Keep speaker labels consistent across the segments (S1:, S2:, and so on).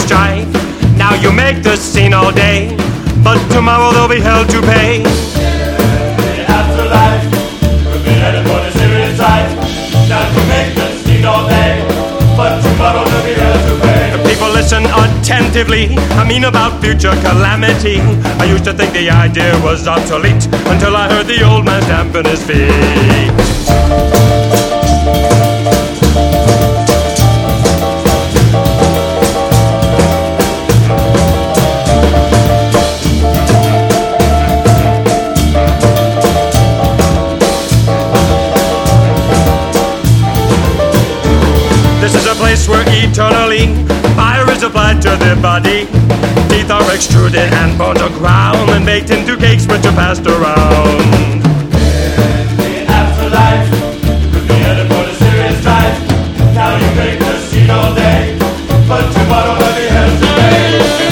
S1: strife. Now you make the scene all day, but tomorrow they'll be held to pay.
S2: The afterlife could be headed for the serious side. Now you make the scene all day, but tomorrow they'll be held to pay.
S1: The people listen attentively. I mean about future calamity. I used to think the idea was obsolete until I heard the old man stamping his feet. This is a place where eternally fire is applied to the body. Teeth are extruded and bones are ground and baked into cakes which are passed around.
S2: The afterlife could be headed for the serious strife. Now you make the scene all day, but tomorrow they'll be held to pay.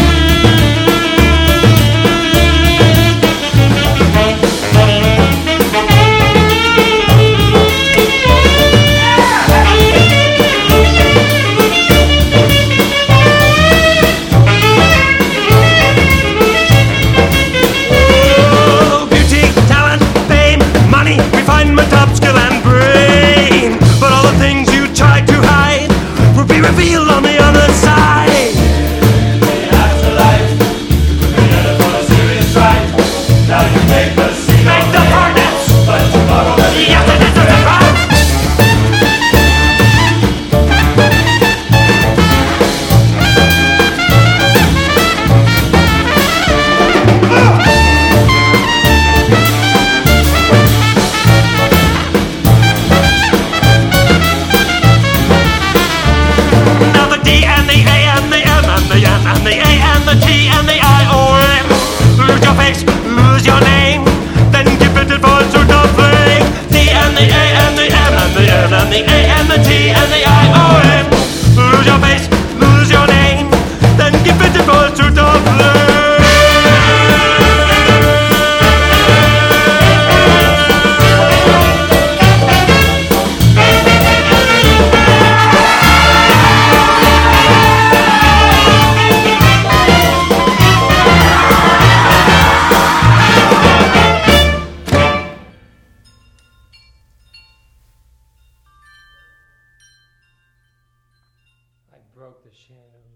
S1: Top skill and brain, but all the things you tried to hide will be revealed on the other side.
S2: The afterlife could be headed for a serious strife. Now you make the scene all
S1: Make the
S2: day,
S1: furnace,
S2: but tomorrow they'll be held to pay.
S1: And the A and the T and the I-O-M. Lose your face, lose your name, then give it for to the flame. D and the A and the M and the N and the A and the T and the I-O-M. Lose your face, lose your name, then give it for to the flame. Broke the shadow.